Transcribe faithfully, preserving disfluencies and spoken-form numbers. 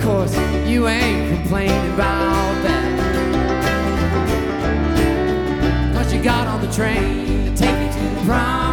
course, you ain't complaining about that. Cause you got on the train to take you to the prom.